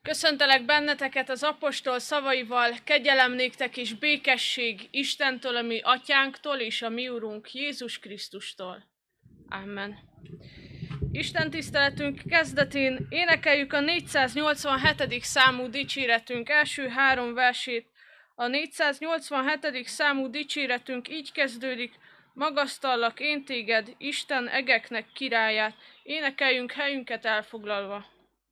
Köszöntelek benneteket az apostol szavaival, kegyelem néktek és békesség Istentől, a mi atyánktól és a mi Urunk Jézus Krisztustól. Amen. Isten tiszteletünk kezdetén énekeljük a 487. számú dicséretünk első 3 versét. A 487. számú dicséretünk így kezdődik: magasztallak én téged, Isten egeknek királyát, énekeljünk helyünket elfoglalva.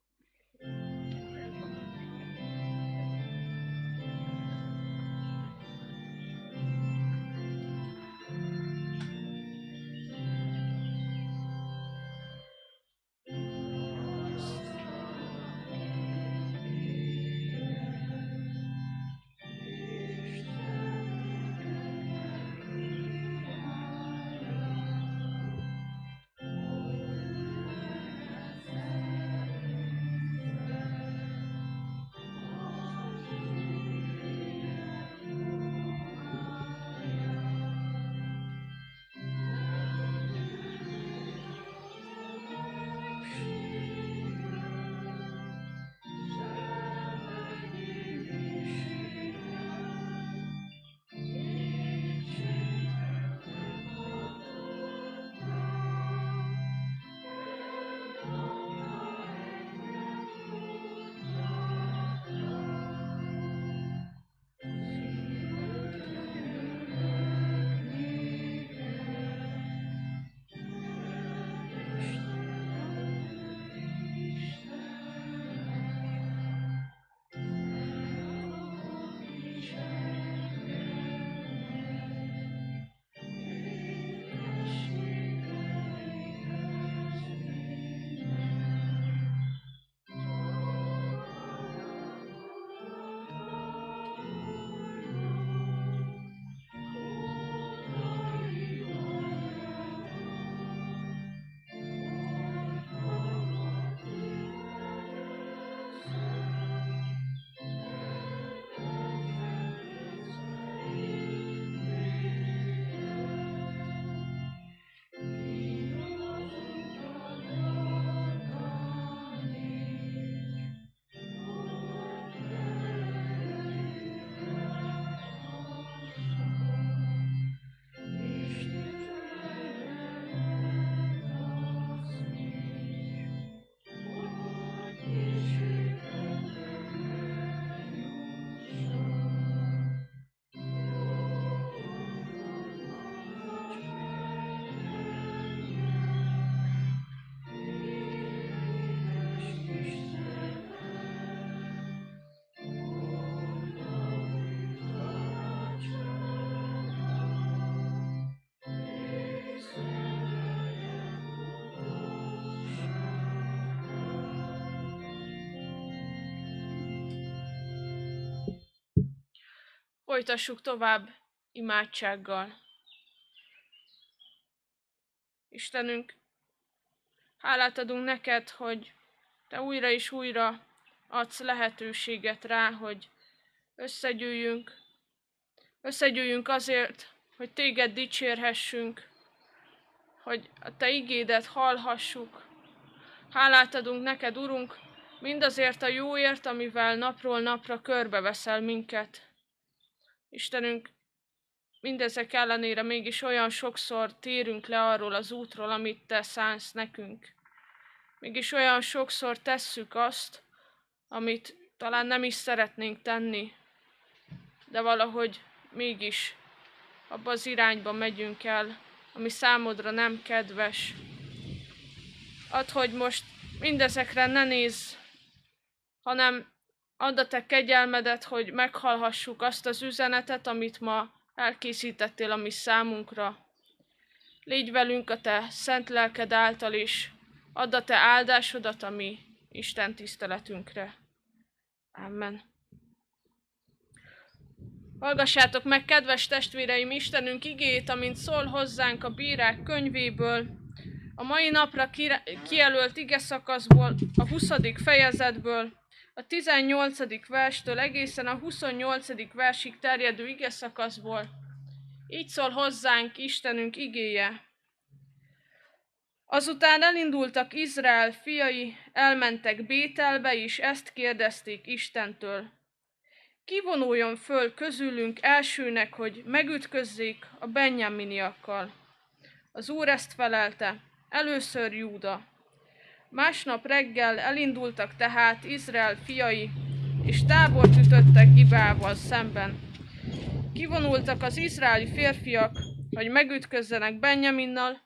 Folytassuk tovább imádsággal. Istenünk, hálát adunk neked, hogy te újra és újra adsz lehetőséget rá, hogy összegyűjjünk azért, hogy téged dicsérhessünk, hogy a te igédet hallhassuk. Hálát adunk neked, Urunk, mindazért a jóért, amivel napról napra körbeveszel minket. Istenünk, mindezek ellenére mégis olyan sokszor térünk le arról az útról, amit te szánsz nekünk. Mégis olyan sokszor tesszük azt, amit talán nem is szeretnénk tenni, de valahogy mégis abba az irányba megyünk el, ami számodra nem kedves. Add, hogy most mindezekre ne nézz, hanem add a te kegyelmedet, hogy meghallhassuk azt az üzenetet, amit ma elkészítettél a mi számunkra. Légy velünk a te szent lelked által is, add a te áldásodat a mi Isten tiszteletünkre. Amen. Hallgassátok meg, kedves testvéreim, Istenünk igéjét, amint szól hozzánk a Bírák könyvéből, a mai napra kijelölt igeszakaszból, a 20. fejezetből, a 18. verstől egészen a 28. versig terjedő igeszakaszból. Így szól hozzánk Istenünk igéje. Azután elindultak Izrael fiai, elmentek Bételbe, és ezt kérdezték Istentől: ki vonuljon föl közülünk elsőnek, hogy megütközzék a benjaminiakkal? Az Úr ezt felelte: először Júda. Másnap reggel elindultak tehát Izrael fiai, és tábort ütöttek Gibeával szemben. Kivonultak az izraeli férfiak, hogy megütközzenek Benjaminnal,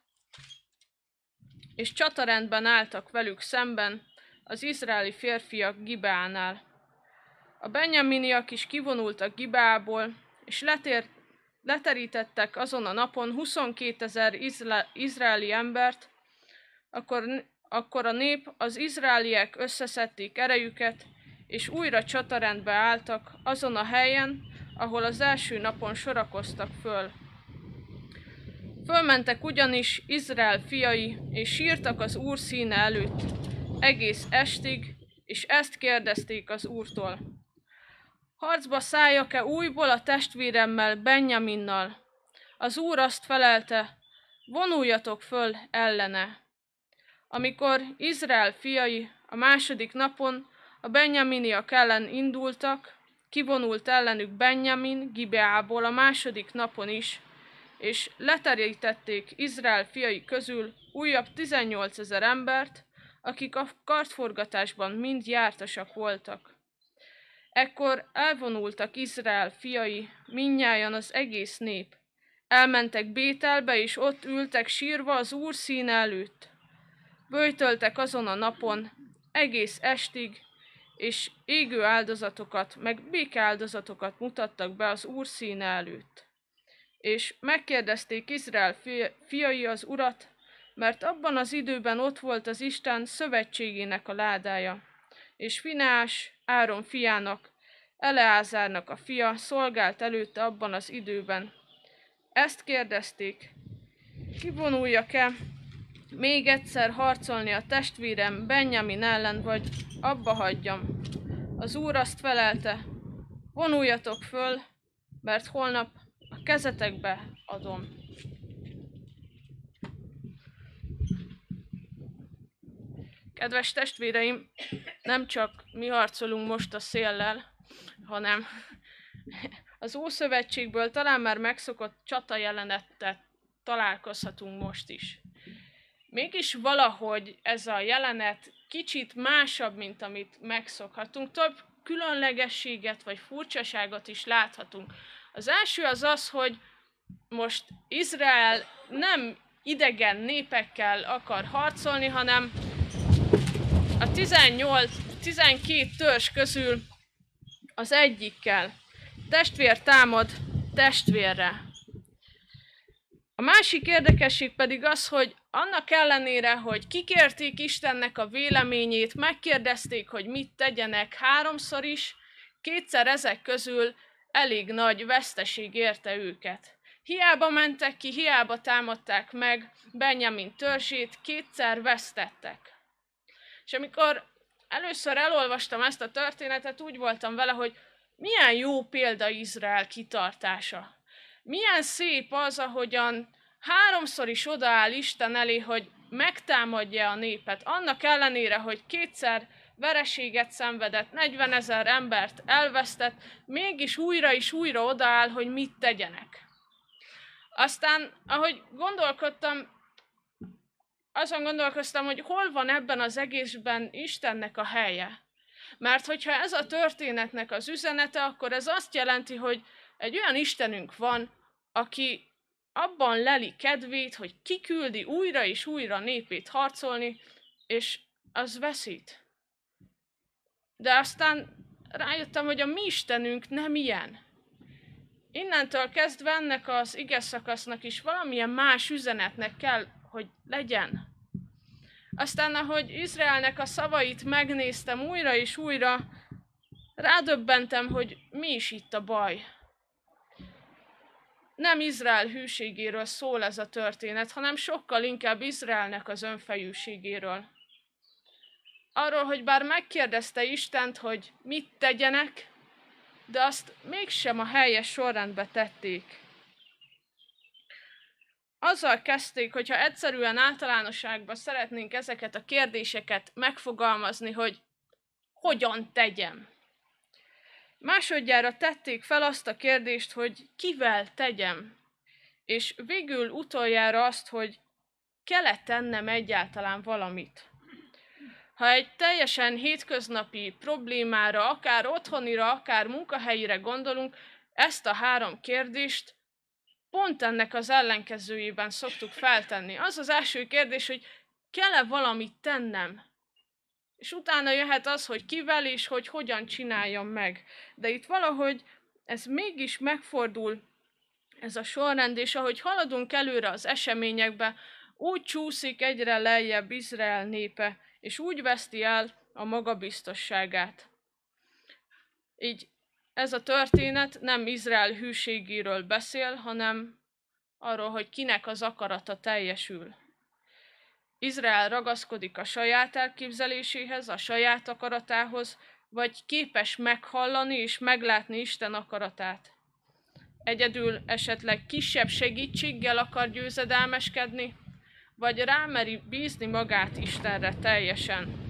és csatarendben álltak velük szemben az izraeli férfiak Gibeánál. A benjaminiak is kivonultak Gibeából, és leterítettek azon a napon 22 000 izraeli embert. Akkor a nép, az izraeliek összeszedték erejüket, és újra csatarendbe álltak azon a helyen, ahol az első napon sorakoztak föl. Fölmentek ugyanis Izrael fiai, és sírtak az Úr színe előtt egész estig, és ezt kérdezték az Úrtól: harcba szálljak-e újból a testvéremmel, Benjaminnal? Az Úr azt felelte: vonuljatok föl ellene. Amikor Izrael fiai a második napon a benjaminiak ellen indultak, kivonult ellenük Benjamin Gibeából a második napon is, és leterítették Izrael fiai közül újabb 18 000 embert, akik a kardforgatásban mind jártasak voltak. Ekkor elvonultak Izrael fiai, mindnyájan az egész nép. Elmentek Bételbe, és ott ültek sírva az Úr színe előtt. Böjtöltek azon a napon egész estig, és égő áldozatokat, meg békeáldozatokat mutattak be az Úr színe előtt. És megkérdezték Izrael fiai az Urat, mert abban az időben ott volt az Isten szövetségének a ládája, és Fineás, Áron fiának, Eleázárnak a fia szolgált előtte abban az időben. Ezt kérdezték: kivonuljak-e még egyszer harcolni a testvérem Benjamin ellen, vagy abba hagyjam? Az Úr azt felelte: vonuljatok föl, mert holnap a kezetekbe adom. Kedves testvéreim, nem csak mi harcolunk most a széllel, hanem az Ószövetségből talán már megszokott csatajelenettel találkozhatunk most is. Mégis valahogy ez a jelenet kicsit másabb, mint amit megszokhatunk. Több különlegességet vagy furcsaságot is láthatunk. Az első az az, hogy most Izrael nem idegen népekkel akar harcolni, hanem a 12 törzs közül az egyikkel. Testvér támad testvérre. A másik érdekesség pedig az, hogy annak ellenére, hogy kikérték Istennek a véleményét, megkérdezték, hogy mit tegyenek háromszor is, kétszer ezek közül elég nagy veszteség érte őket. Hiába mentek ki, hiába támadták meg Benjamin törzsét, kétszer vesztettek. És amikor először elolvastam ezt a történetet, úgy voltam vele, hogy milyen jó példa Izrael kitartása. Milyen szép az, ahogyan háromszor is odaáll Isten elé, hogy megtámadja a népet. Annak ellenére, hogy kétszer vereséget szenvedett, 40 000 embert elvesztett, mégis újra és újra odaáll, hogy mit tegyenek. Aztán, ahogy azon gondolkoztam, hogy hol van ebben az egészben Istennek a helye. Mert hogyha ez a történetnek az üzenete, akkor ez azt jelenti, hogy egy olyan Istenünk van, aki abban leli kedvét, hogy kiküldi újra és újra népét harcolni, és az veszít. De aztán rájöttem, hogy a mi Istenünk nem ilyen. Innentől kezdve ennek az igeszakasznak is valamilyen más üzenetnek kell, hogy legyen. Aztán, ahogy Izraelnek a szavait megnéztem újra és újra, rádöbbentem, hogy mi is itt a baj. Nem Izrael hűségéről szól ez a történet, hanem sokkal inkább Izraelnek az önfejűségéről. Arról, hogy bár megkérdezte Istent, hogy mit tegyenek, de azt mégsem a helyes sorrendbe tették. azzal kezdték, hogyha egyszerűen általánosságban szeretnénk ezeket a kérdéseket megfogalmazni, hogy hogyan tegyem. Másodjára tették fel azt a kérdést, hogy kivel tegyem. És végül utoljára azt, hogy kell-e tennem egyáltalán valamit. Ha egy teljesen hétköznapi problémára, akár otthonira, akár munkahelyire gondolunk, ezt a 3 kérdést pont ennek az ellenkezőjében szoktuk feltenni. Az az első kérdés, hogy kell-e valamit tennem? És utána jöhet az, hogy kivel és hogy hogyan csináljam meg. De itt valahogy ez mégis megfordul, ez a sorrend, és ahogy haladunk előre az eseményekbe, úgy csúszik egyre lejjebb Izrael népe, és úgy veszti el a magabiztosságát. Így ez a történet nem Izrael hűségéről beszél, hanem arról, hogy kinek az akarata teljesül. Izrael ragaszkodik a saját elképzeléséhez, a saját akaratához, vagy képes meghallani és meglátni Isten akaratát. Egyedül esetleg kisebb segítséggel akar győzedelmeskedni, vagy rámeri bízni magát Istenre teljesen.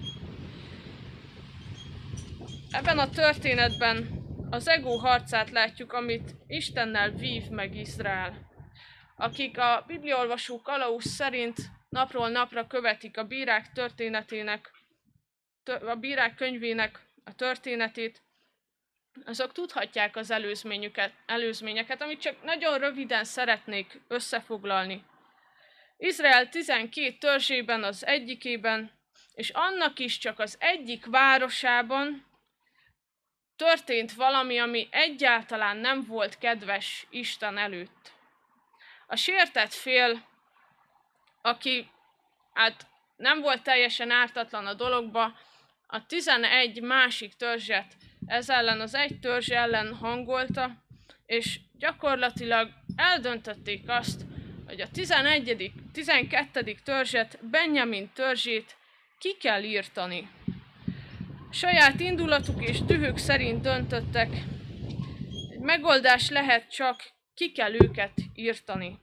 Ebben a történetben az ego harcát látjuk, amit Istennel vív meg Izrael. Akik a bibliaolvasó kalauz szerint napról napra követik a bírák történetének, a bírák könyvének a történetét, azok tudhatják az előzményeket, amit csak nagyon röviden szeretnék összefoglalni. Izrael 12 törzsében az egyikében, és annak is csak az egyik városában történt valami, ami egyáltalán nem volt kedves Isten előtt. A sértett fél, aki nem volt teljesen ártatlan a dologba, a 11 másik törzset ez ellen az egy törzs ellen hangolta, és gyakorlatilag eldöntötték azt, hogy a 12. törzset, Benjamin törzsét ki kell írtani. Saját indulatuk és dühük szerint döntöttek, egy megoldás lehet, csak ki kell őket írtani.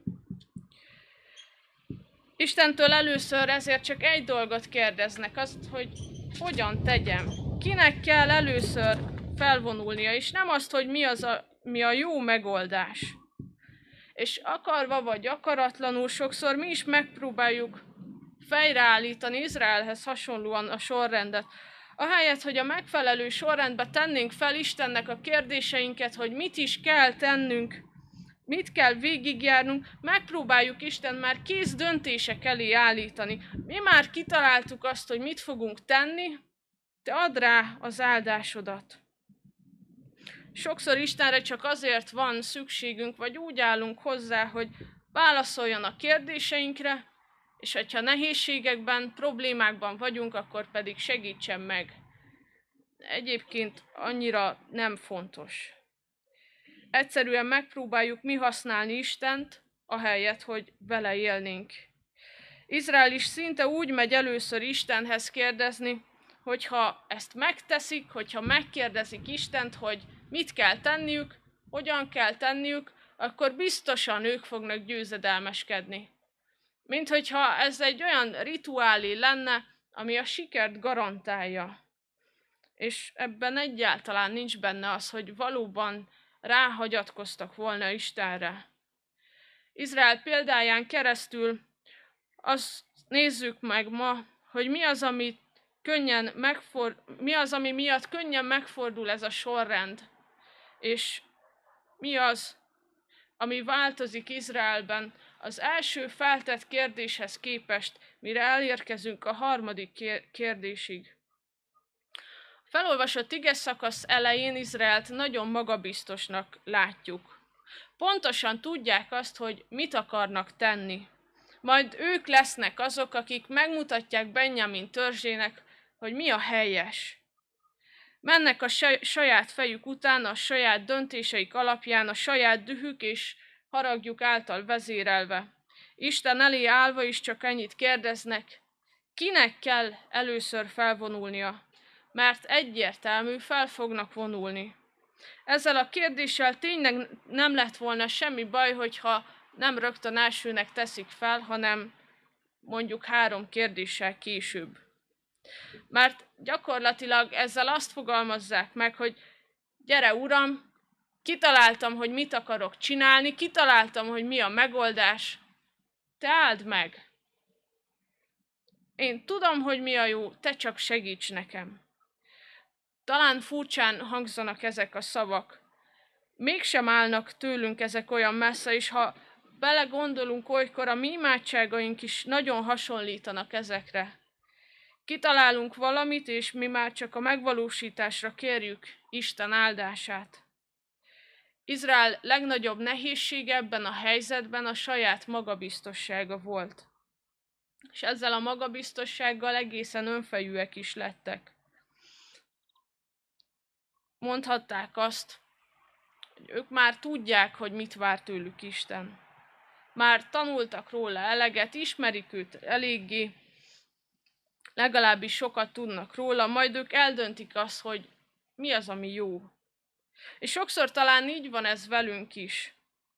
Istentől először ezért csak egy dolgot kérdeznek, azt, hogy hogyan tegyem. Kinek kell először felvonulnia, és nem azt, hogy mi a jó megoldás. És akarva vagy akaratlanul sokszor mi is megpróbáljuk fejreállítani Izraelhez hasonlóan a sorrendet. Ahelyett, hogy a megfelelő sorrendbe tennénk fel Istennek a kérdéseinket, hogy mit is kell tennünk, mit kell végigjárnunk, megpróbáljuk Isten már kész döntések elé állítani. Mi már kitaláltuk azt, hogy mit fogunk tenni, te add rá az áldásodat. Sokszor Istenre csak azért van szükségünk, vagy úgy állunk hozzá, hogy válaszoljon a kérdéseinkre, és hogyha nehézségekben, problémákban vagyunk, akkor pedig segítsen meg. Egyébként annyira nem fontos. Egyszerűen megpróbáljuk mi használni Istent, ahelyett, hogy vele élnénk. Izrael is szinte úgy megy először Istenhez kérdezni, hogyha ezt megteszik, hogyha megkérdezik Istent, hogy mit kell tenniük, hogyan kell tenniük, akkor biztosan ők fognak győzedelmeskedni. Mint hogyha ez egy olyan rituálé lenne, ami a sikert garantálja. És ebben egyáltalán nincs benne az, hogy valóban ráhagyatkoztak volna Istenre. Izrael példáján keresztül azt nézzük meg ma, hogy mi az, ami miatt könnyen megfordul ez a sorrend, és mi az, ami változik Izraelben az első feltett kérdéshez képest, mire elérkezünk a harmadik kérdésig. A felolvasott igeszakasz elején Izraelt nagyon magabiztosnak látjuk. Pontosan tudják azt, hogy mit akarnak tenni. Majd ők lesznek azok, akik megmutatják Benjamin törzsének, hogy mi a helyes. Mennek a saját fejük után, a saját döntéseik alapján, a saját dühük és haragjuk által vezérelve. Isten elé állva is csak ennyit kérdeznek, kinek kell először felvonulnia, mert egyértelmű, fel fognak vonulni. Ezzel a kérdéssel tényleg nem lett volna semmi baj, hogyha nem rögtön elsőnek teszik fel, hanem mondjuk 3 kérdéssel később. Mert gyakorlatilag ezzel azt fogalmazzák meg, hogy gyere Uram, kitaláltam, hogy mit akarok csinálni, kitaláltam, hogy mi a megoldás, te áld meg. Én tudom, hogy mi a jó, te csak segíts nekem. Talán furcsán hangzanak ezek a szavak. Mégsem állnak tőlünk ezek olyan messze, és ha belegondolunk olykor, a mi imádságaink is nagyon hasonlítanak ezekre. Kitalálunk valamit, és mi már csak a megvalósításra kérjük Isten áldását. Izrael legnagyobb nehézsége ebben a helyzetben a saját magabiztossága volt. És ezzel a magabiztossággal egészen önfejűek is lettek. Mondhatták azt, hogy ők már tudják, hogy mit vár tőlük Isten. Már tanultak róla eleget, ismerik őt eléggé, legalábbis sokat tudnak róla, majd ők eldöntik azt, hogy mi az, ami jó. És sokszor talán így van ez velünk is.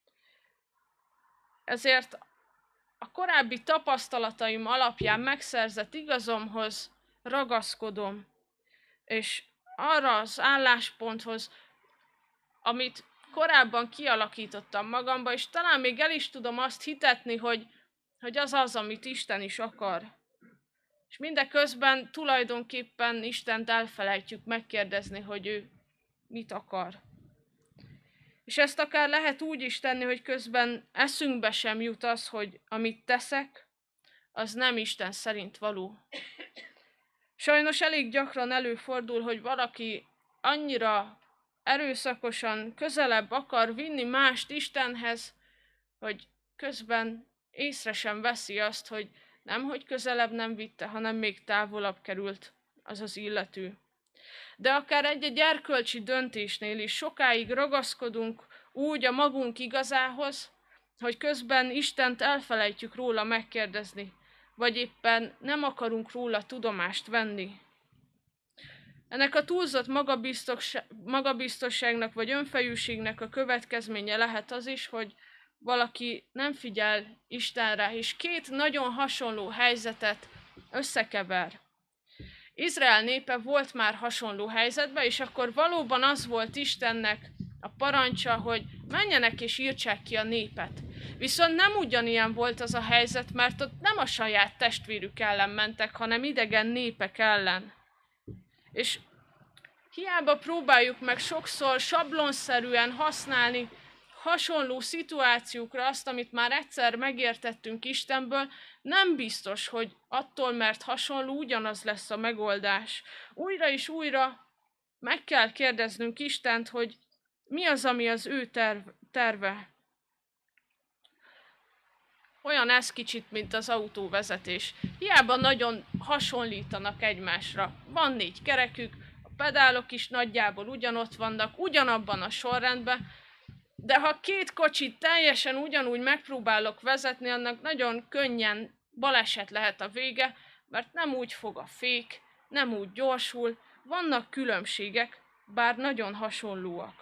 Ezért a korábbi tapasztalataim alapján megszerzett igazomhoz ragaszkodom, és arra az állásponthoz, amit korábban kialakítottam magamba, és talán még el is tudom azt hitetni, hogy az az, amit Isten is akar. És mindeközben tulajdonképpen Istent elfelejtjük megkérdezni, hogy ő mit akar. És ezt akár lehet úgy is tenni, hogy közben eszünkbe sem jut az, hogy amit teszek, az nem Isten szerint való. Sajnos elég gyakran előfordul, hogy valaki annyira erőszakosan közelebb akar vinni mást Istenhez, hogy közben észre sem veszi azt, hogy nemhogy közelebb nem vitte, hanem még távolabb került az az illető. De akár egy erkölcsi döntésnél is sokáig ragaszkodunk úgy a magunk igazához, hogy közben Istent elfelejtjük róla megkérdezni, vagy éppen nem akarunk róla tudomást venni. Ennek a túlzott magabiztosságnak vagy önfejűségnek a következménye lehet az is, hogy valaki nem figyel Istenre, és 2 nagyon hasonló helyzetet összekever. Izrael népe volt már hasonló helyzetben, és akkor valóban az volt Istennek a parancsa, hogy menjenek és írtsák ki a népet. Viszont nem ugyanilyen volt az a helyzet, mert ott nem a saját testvérük ellen mentek, hanem idegen népek ellen. És hiába próbáljuk meg sokszor sablonszerűen használni hasonló szituációkra azt, amit már egyszer megértettünk Istenből, nem biztos, hogy attól, mert hasonló, ugyanaz lesz a megoldás. Újra és újra meg kell kérdeznünk Istent, hogy mi az, ami az ő terve. Olyan ez kicsit, mint az autóvezetés. Hiába nagyon hasonlítanak egymásra. Van 4 kerekük, a pedálok is nagyjából ugyanott vannak, ugyanabban a sorrendben, de ha 2 kocsit teljesen ugyanúgy megpróbálok vezetni, annak nagyon könnyen baleset lehet a vége, mert nem úgy fog a fék, nem úgy gyorsul, vannak különbségek, bár nagyon hasonlóak.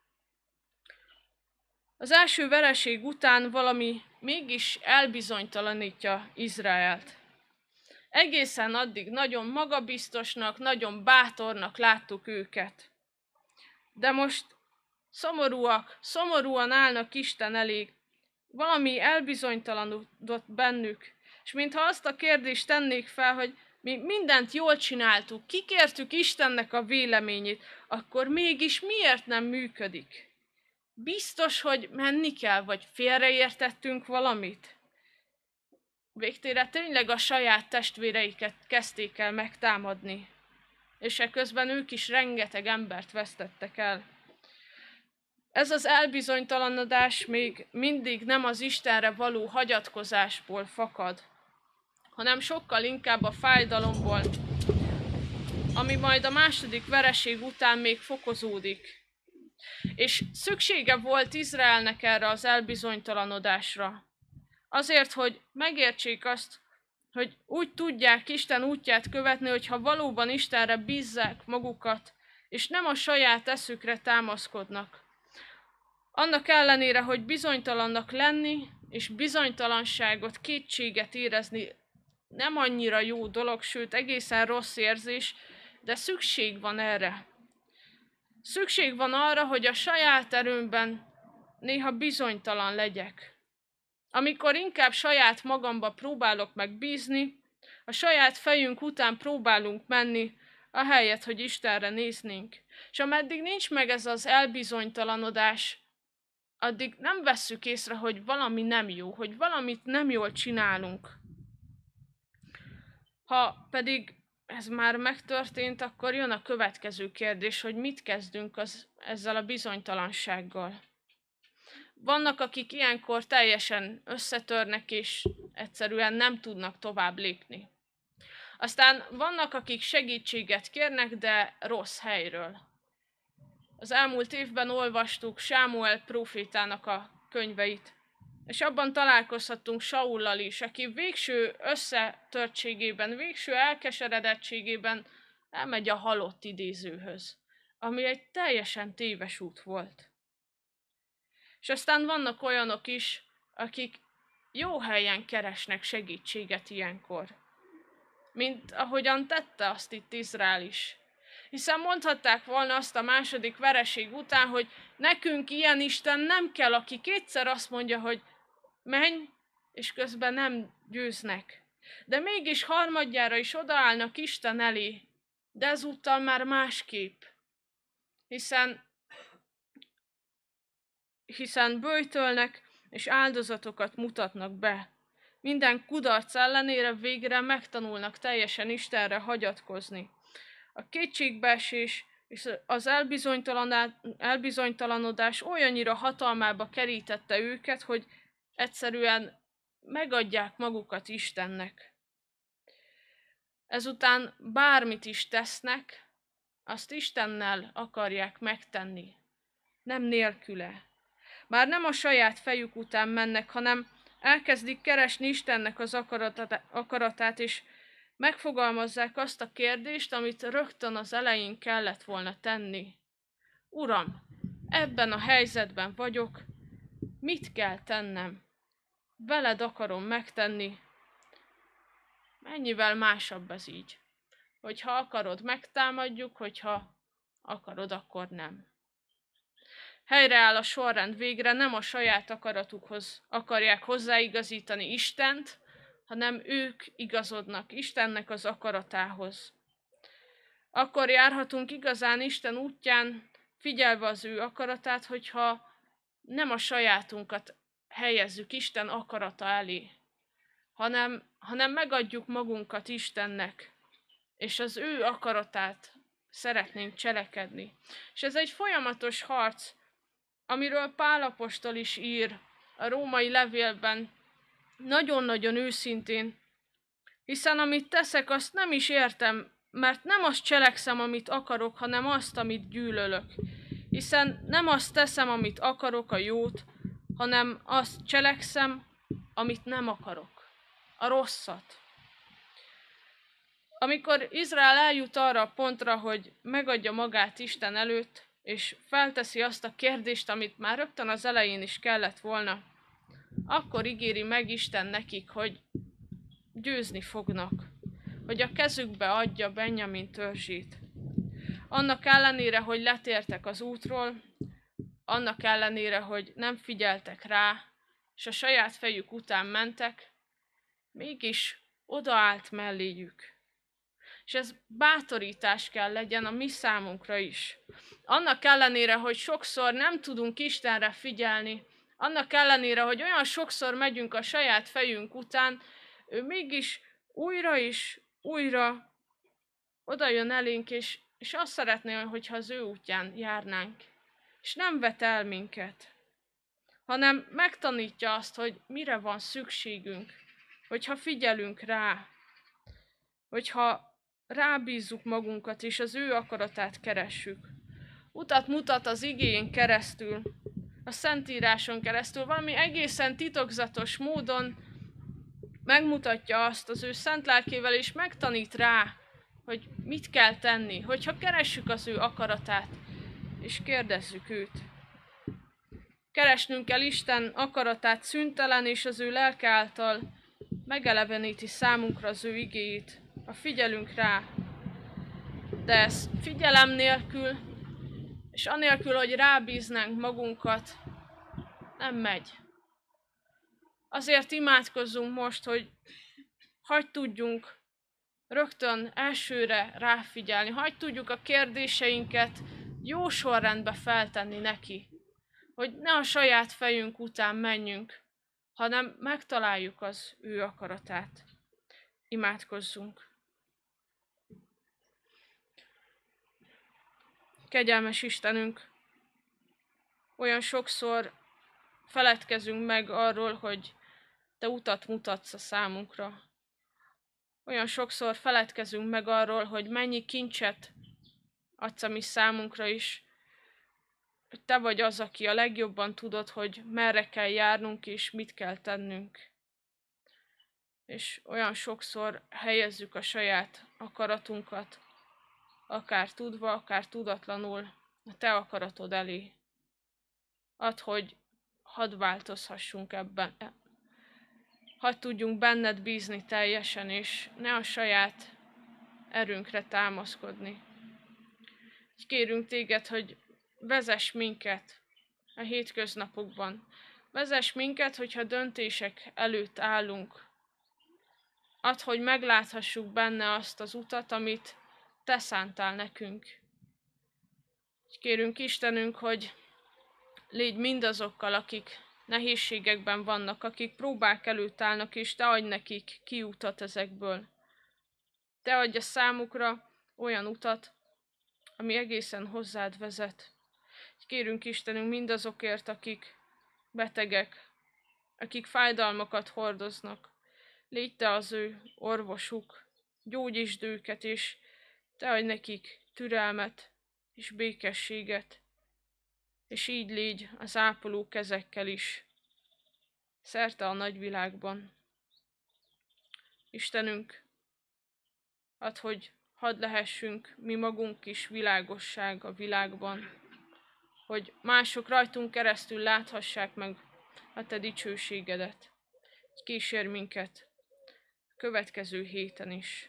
Az első vereség után valami mégis elbizonytalanítja Izraelt. Egészen addig nagyon magabiztosnak, nagyon bátornak láttuk őket. De most szomorúan állnak Isten elé, valami elbizonytalanodott bennük, és mintha azt a kérdést tennék fel, hogy mi mindent jól csináltuk, kikértük Istennek a véleményét, akkor mégis miért nem működik? Biztos, hogy menni kell, vagy félreértettünk valamit? Végtére tényleg a saját testvéreiket kezdték el megtámadni, és eközben ők is rengeteg embert vesztettek el. Ez az elbizonytalanodás még mindig nem az Istenre való hagyatkozásból fakad, hanem sokkal inkább a fájdalomból, ami majd a második vereség után még fokozódik. És szüksége volt Izraelnek erre az elbizonytalanodásra. Azért, hogy megértsék azt, hogy úgy tudják Isten útját követni, hogyha valóban Istenre bízzák magukat, és nem a saját eszükre támaszkodnak. Annak ellenére, hogy bizonytalannak lenni, és bizonytalanságot, kétséget érezni nem annyira jó dolog, sőt egészen rossz érzés, de szükség van erre. Szükség van arra, hogy a saját erőmben néha bizonytalan legyek. Amikor inkább saját magamba próbálok meg bízni, a saját fejünk után próbálunk menni, ahelyett, hogy Istenre néznénk. És ameddig nincs meg ez az elbizonytalanodás, addig nem vesszük észre, hogy valami nem jó, hogy valamit nem jól csinálunk. Ha pedig ez már megtörtént, akkor jön a következő kérdés, hogy mit kezdünk ezzel a bizonytalansággal. Vannak, akik ilyenkor teljesen összetörnek, és egyszerűen nem tudnak tovább lépni. Aztán vannak, akik segítséget kérnek, de rossz helyről. Az elmúlt évben olvastuk Sámuel prófétának a könyveit, és abban találkozhattunk Saullal is, aki végső összetörtségében, végső elkeseredettségében elmegy a halott idézőhöz, ami egy teljesen téves út volt. És aztán vannak olyanok is, akik jó helyen keresnek segítséget ilyenkor, mint ahogyan tette azt itt Izrael is. Hiszen mondhatták volna azt a második vereség után, hogy nekünk ilyen Isten nem kell, aki kétszer azt mondja, hogy menj, és közben nem győznek. De mégis harmadjára is odaállnak Isten elé, de ezúttal már másképp. Hiszen böjtölnek és áldozatokat mutatnak be. Minden kudarc ellenére végre megtanulnak teljesen Istenre hagyatkozni. A kétségbeesés és az elbizonytalanodás olyannyira hatalmába kerítette őket, hogy egyszerűen megadják magukat Istennek. Ezután bármit is tesznek, azt Istennel akarják megtenni, nem nélküle. Már nem a saját fejük után mennek, hanem elkezdik keresni Istennek az akaratát, és megfogalmazzák azt a kérdést, amit rögtön az elején kellett volna tenni. Uram, ebben a helyzetben vagyok, mit kell tennem? Veled akarom megtenni. Mennyivel másabb ez így? Hogyha akarod, megtámadjuk, hogyha akarod, akkor nem. Helyreáll a sorrend végre, nem a saját akaratukhoz akarják hozzáigazítani Istent, hanem ők igazodnak Istennek az akaratához. Akkor járhatunk igazán Isten útján, figyelve az ő akaratát, hogyha nem a sajátunkat helyezzük Isten akarata elé, hanem megadjuk magunkat Istennek, és az ő akaratát szeretnénk cselekedni. És ez egy folyamatos harc, amiről Pál apostol is ír a római levélben, nagyon-nagyon őszintén, hiszen amit teszek, azt nem is értem, mert nem azt cselekszem, amit akarok, hanem azt, amit gyűlölök. Hiszen nem azt teszem, amit akarok, a jót, hanem azt cselekszem, amit nem akarok, a rosszat. Amikor Izrael eljut arra a pontra, hogy megadja magát Isten előtt, és felteszi azt a kérdést, amit már rögtön az elején is kellett volna, akkor ígéri meg Isten nekik, hogy győzni fognak, hogy a kezükbe adja Benjamin törzsét. Annak ellenére, hogy letértek az útról, annak ellenére, hogy nem figyeltek rá, és a saját fejük után mentek, mégis odaállt melléjük. És ez bátorítás kell legyen a mi számunkra is. Annak ellenére, hogy sokszor nem tudunk Istenre figyelni, annak ellenére, hogy olyan sokszor megyünk a saját fejünk után, ő mégis újra és újra oda jön elénk, és azt szeretné, hogyha az ő útján járnánk. És nem vet el minket, hanem megtanítja azt, hogy mire van szükségünk, hogyha figyelünk rá, hogyha rábízzuk magunkat, és az ő akaratát keressük. Utat mutat az igén keresztül, a Szentíráson keresztül, valami egészen titokzatos módon megmutatja azt az ő szent lelkével, és megtanít rá, hogy mit kell tenni, hogyha keressük az ő akaratát, és kérdezzük őt. Keresnünk kell Isten akaratát szüntelen, és az ő lelke által megeleveníti számunkra az ő igéjét, ha figyelünk rá. De ez figyelem nélkül, és anélkül, hogy rábíznánk magunkat, nem megy. Azért imádkozzunk most, hogy hadd tudjunk rögtön elsőre ráfigyelni, hadd tudjuk a kérdéseinket jó sorrendbe feltenni neki, hogy ne a saját fejünk után menjünk, hanem megtaláljuk az ő akaratát. Imádkozzunk. Kegyelmes Istenünk, olyan sokszor feledkezünk meg arról, hogy Te utat mutatsz a számunkra. Olyan sokszor feledkezünk meg arról, hogy mennyi kincset adsz a mi számunkra is, hogy Te vagy az, aki a legjobban tudod, hogy merre kell járnunk és mit kell tennünk. És olyan sokszor helyezzük a saját akaratunkat, akár tudva, akár tudatlanul a Te akaratod elé. Add, hogy hadd változhassunk ebben. Hadd tudjunk benned bízni teljesen, és ne a saját erőnkre támaszkodni. Kérünk téged, hogy vezess minket a hétköznapokban. Vezess minket, hogyha döntések előtt állunk. Add, hogy megláthassuk benne azt az utat, amit Te szántál nekünk. Kérünk Istenünk, hogy légy mindazokkal, akik nehézségekben vannak, akik próbák előtt állnak, és Te adj nekik kiutat ezekből. Te adj a számukra olyan utat, ami egészen hozzád vezet. Kérünk Istenünk mindazokért, akik betegek, akik fájdalmakat hordoznak. Légy Te az ő orvosuk, gyógyítsd őket, és Te adj nekik türelmet és békességet, és így légy az ápoló kezekkel is, szerte a nagyvilágban. Istenünk, add, hogy hadd lehessünk mi magunk is világosság a világban, hogy mások rajtunk keresztül láthassák meg a Te dicsőségedet. Kísérj minket a következő héten is.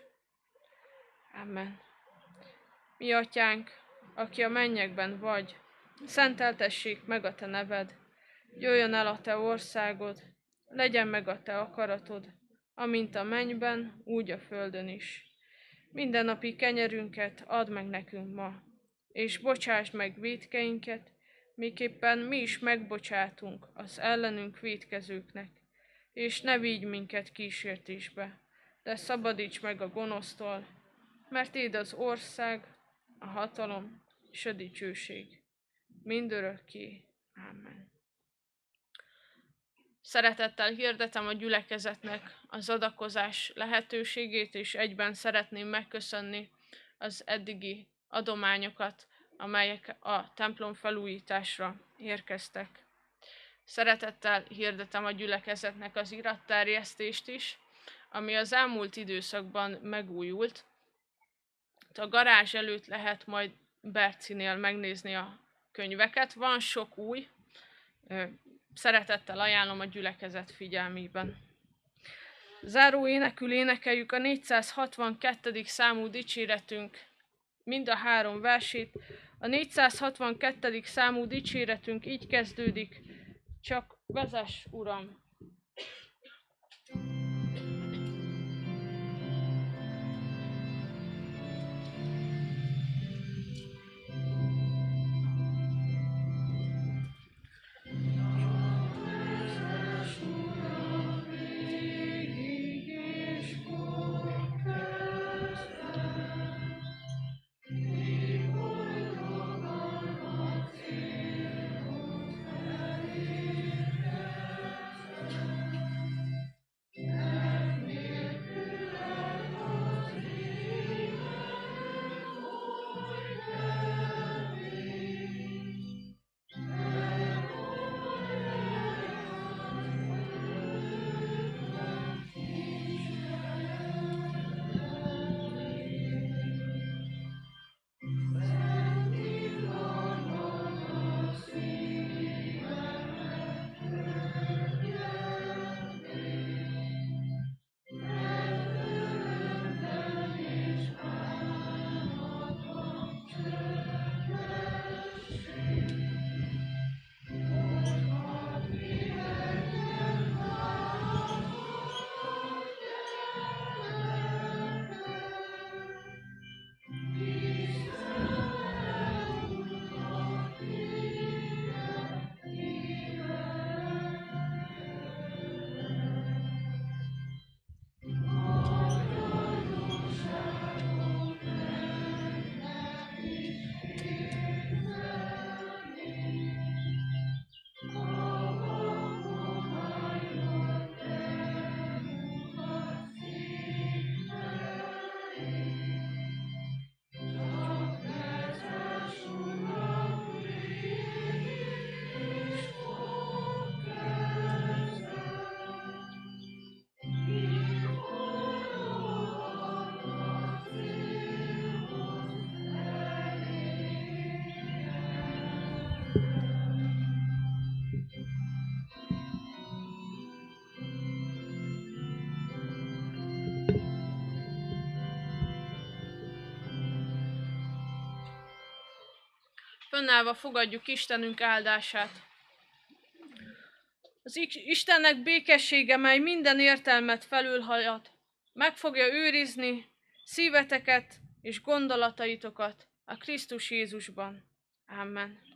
Amen. Mi Atyánk, aki a mennyekben vagy, szenteltessék meg a Te neved, jöjjön el a Te országod, legyen meg a Te akaratod, amint a mennyben, úgy a földön is. Mindennapi kenyerünket add meg nekünk ma, és bocsásd meg vétkeinket, miképpen mi is megbocsátunk az ellenünk vétkezőknek, és ne vigy minket kísértésbe, de szabadíts meg a gonosztól, mert Téd az ország, a hatalom és a dicsőség mindörökké. Amen. Szeretettel hirdetem a gyülekezetnek az adakozás lehetőségét, és egyben szeretném megköszönni az eddigi adományokat, amelyek a templom felújításra érkeztek. Szeretettel hirdetem a gyülekezetnek az iratterjesztést is, ami az elmúlt időszakban megújult. A garázs előtt lehet majd Bercinél megnézni a könyveket. Van sok új, szeretettel ajánlom a gyülekezet figyelmében. Záró énekül énekeljük a 462. számú dicséretünk mind a 3 versét. A 462. számú dicséretünk így kezdődik: csak vezess, Uram! Fönnállva fogadjuk Istenünk áldását. Az Istennek békessége, mely minden értelmet felülhalad, meg fogja őrizni szíveteket és gondolataitokat a Krisztus Jézusban. Amen.